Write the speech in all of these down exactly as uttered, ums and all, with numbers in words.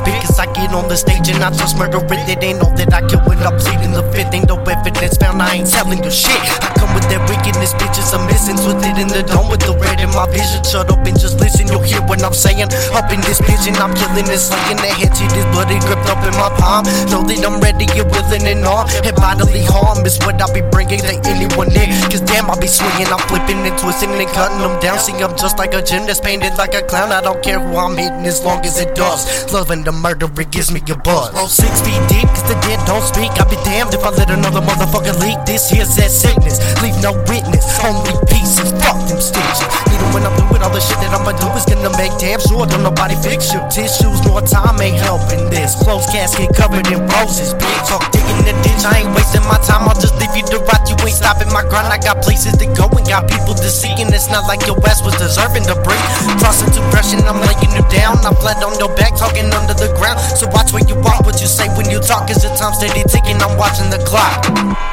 spit, cause I get on the stage and I just murder it. It ain't all that I kill when I'm pleading the fifth. Ain't no evidence found, I ain't telling you shit. I come with that wickedness, bitches, I'm missing. With it in the dome with the red in my vision. Shut up and just listen, you'll hear what I'm saying. Up in this vision, I'm killing and slaying. The head to this bloody gripped up in my palm. Know that I'm ready, you're willing and all. And bodily harm is what I be bringing to anyone near. Cause damn, I be swinging, I'm flipping and twisting and cutting them down. See, I'm just like a gymnast, painted like a clown. I don't care who I'm hitting as long as it does. Loving the murder, it gives me a buzz. Roll six feet deep, cause the dead don't speak. I'll be damned if I let another motherfucker leak. This here's that sickness, leave no witness. Only pieces, fuck them stitches. Even when I'm through with all the shit that I'ma do is gonna make damn sure don't nobody fix your tissues. More time ain't helping this. Closed casket covered in roses, bitch. Talk digging the ditch, I ain't wasting my time. I'll just leave you to rot. You ain't stopping my grind. I got places to go and got people to see. And it's not like your ass was deserving to breathe. Crossing depression, I'm laying you down. I'm flat on your back, talking under the ground. So watch where you walk, what you say when you talk. Cause the time steady ticking, I'm watching the clock.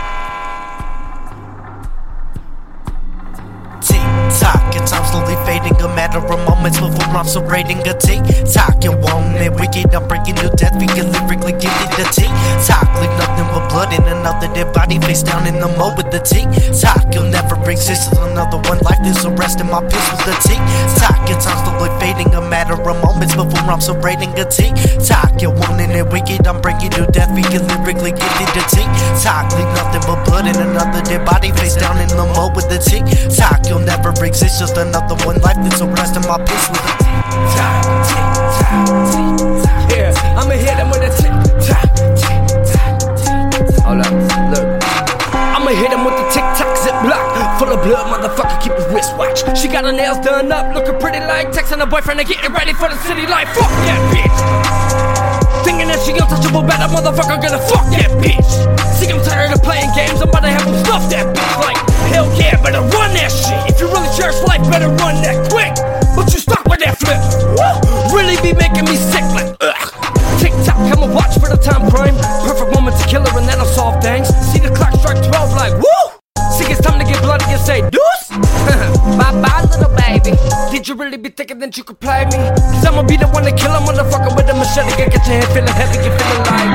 Tick-tock, and time slowly fading. A matter of moments before I'm serrating a tick-tock. You want it wicked, I'm breaking you death. We can lyrically give it the tick-tock. Leave nothing but blood in another dead body, face down in the mud with the tick-tock. You'll never exist as another one like this. Arresting my piss with the tick-tock. And time slowly fading. A matter of moments before I'm serrating a tick-tock. You want it wicked, I'm breaking you death. We can lyrically give it the tick-tock. Leave nothing but blood in another dead body, face down in the mud with the tick-tock. You'll never exist, just another one life that's arresting my piss with a tick-tock, tick-tock, tick-tock. Yeah, I'ma hit him with a tick-tock, tick-tock, tick-tock. Hold up, look. I'ma hit him with the tick-tock ziplock. Full of blood, motherfucker, keep his wristwatch. She got her nails done up, looking pretty like texting her boyfriend and getting ready for the city life. Fuck that bitch. Thinking that she untouchable, better motherfucker, gonna fuck that bitch. See, I'm tired of playing games, I'm about to have him stuff that bitch like, hell yeah, better run that shit. If you really cherish life, better run that quick. But you stuck with that flip. Woo! Really be making me sick like, ugh. Tick-tock, I'ma watch for the time frame. Perfect moment to kill her and then I'll solve things. See the clock strike twelve like, woo! See, it's time to get bloody and say, deuce! Bye-bye, little baby. Did you really be thinking that you could play me? Cause I'ma be the one to kill a motherfucker with a machete. Get your head feeling heavy, you feeling like,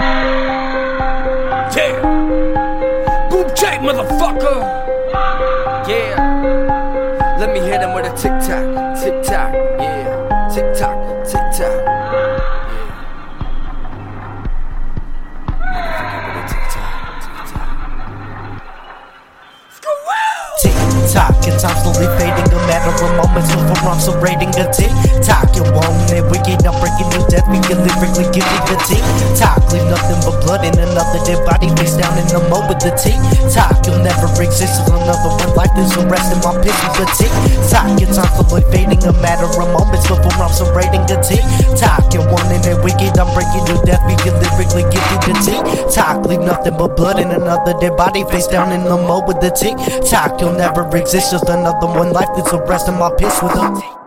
yeah. Boom check, motherfucker. Yeah. Let me hit him with a tick-tock, tick-tock, yeah. Tick-tock, tick-tock, yeah. Motherfucker with a tick-tock, tick-tock. Tick-tock, and time slowly fading. A matter of moments before I'm serrating a tick-tock. You want it wicked, I'm breaking you death. We can lyrically give it the tick-tock. Leave nothing but blood in another dead body, face down in the mud with the tick-tock. You'll never exist as another one life that's arresting my piss with the tick-tock. Your time slowly fading. A matter of moments before I'm serrating a tick-tock. You want it wicked, I'm breaking you death. We can lyrically give it the tick-tock. Leave nothing but blood in another dead body, face down in the mud with the tick-tock. You'll never exist, just another one life that's arresting my piss with a tick-tock.